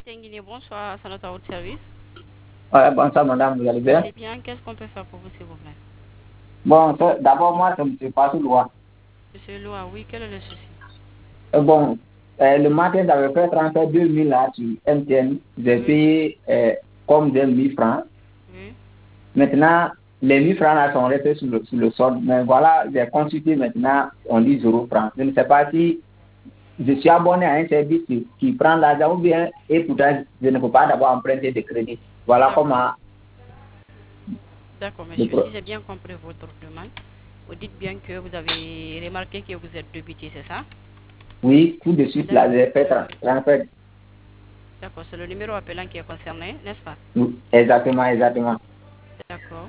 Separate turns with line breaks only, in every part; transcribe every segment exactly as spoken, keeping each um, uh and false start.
T N Guinée, bonsoir, c'est notre haute service.
Ouais, bonsoir madame, vous allez bien?
Allez bien, qu'est-ce qu'on peut faire pour vous s'il vous plaît?
Bon, ça, d'abord moi, c'est M. Passoulois.
Monsieur Loa, oui, quel est le souci?
Euh, bon, euh, le matin, j'avais fait transfert deux mille là sur M T N. J'ai
Oui.
payé euh, comme des mille francs.
Oui.
Maintenant, les mille francs là sont restés sur le, sur le solde. Mais voilà, j'ai consulté maintenant, on dit zéro francs. Je ne sais pas si je suis abonné à un service qui, qui prend l'argent ou bien, et pourtant, je ne peux pas d'abord emprunter de crédit. Voilà comment.
D'accord,
le
monsieur,
pro-
si j'ai bien compris votre demande, vous dites bien que vous avez remarqué que vous êtes débité, c'est ça?
Oui, tout de suite là, j'ai fait tra- transfert.
D'accord, c'est le numéro appelant qui est concerné, n'est-ce pas?
Oui, exactement, exactement.
D'accord.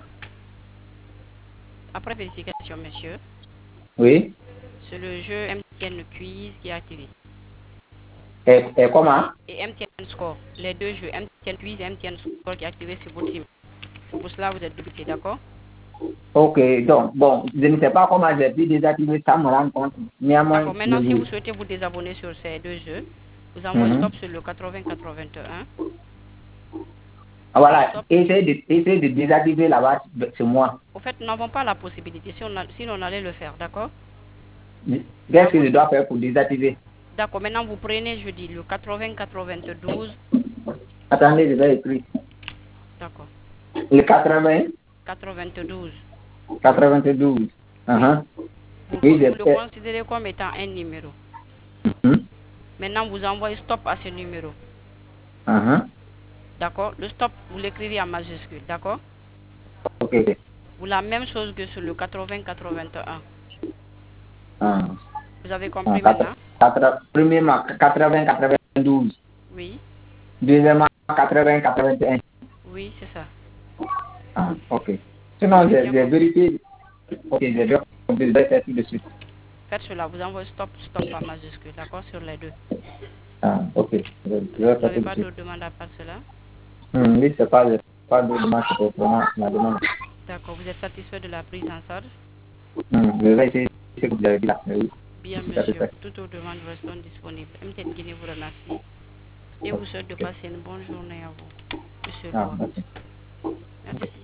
Après vérification, monsieur,
Oui.
c'est le jeu M T N Quiz qui est activé.
Et, et comment?
Et M T N Score, les deux jeux, M T N Quiz et M T N Score qui est activé sur votre SIM. C'est pour cela que vous êtes débité, d'accord?
Ok, donc, bon, je ne sais pas comment j'ai pu désactiver ça, me rendre compte. Néanmoins,
D'accord,
je
maintenant si
vous.
vous souhaitez vous désabonner sur ces deux jeux, vous envoyez
Mhm.
stop sur le quatre-vingts quatre-vingt-un.
Ah, voilà,
Stop.
essayez de, essayez de désactiver là-bas, c'est moi.
Au fait, nous n'avons pas la possibilité, si on a- sinon on allait le faire, d'accord?
Qu'est-ce que je dois faire pour désactiver?
D'accord, maintenant vous prenez, je dis, le quatre-vingts quatre-vingt-douze.
Attendez, je vais écrire.
D'accord.
Le quatre-vingts,
quatre-vingt-douze.
quatre-vingt-douze.
Oui.
Uh-huh.
Vous,
Oui,
vous
j'ai
le
fait.
considérez comme étant un numéro.
Mhm.
Maintenant, vous envoyez stop à ce numéro.
Uh-huh.
D'accord? Le stop, vous l'écrivez en majuscule, d'accord?
Ok. Ok.
Vous la même chose que sur le quatre-vingts quatre-vingt-un.
Ah.
Vous avez
Ah,
compris
quatre-
maintenant?
quatre- premièrement, quatre-vingts quatre-vingt-douze.
Oui.
Deuxièmement, quatre-vingts quatre-vingt-un.
Oui, c'est ça.
Ah, ok.
Vous
Sinon,
avez
j'ai
bien
j'ai
compris.
vérifié. Ok, j'ai bien compris. Je vais faire tout de suite.
Faites cela, vous envoyez stop, stop en majuscule, d'accord, sur les deux.
Ah, ok. Je vais je vais
Vous
faire
n'avez
tout de
pas
suite.
d'autres demandes à part cela?
Hum, oui, c'est pas, pas de demande, c'est vraiment la demande.
D'accord, vous êtes satisfait de la prise en charge?
Hum, je vais essayer ce que vous avez dit là. Oui,
Bien,
je suis
monsieur.
satisfait.
Toutes vos demandes resteront disponibles. M T N Guinée vous remercie et vous souhaite de
Ok.
passer une bonne journée à vous, monsieur
Ah,
Loa.
merci.
Merci.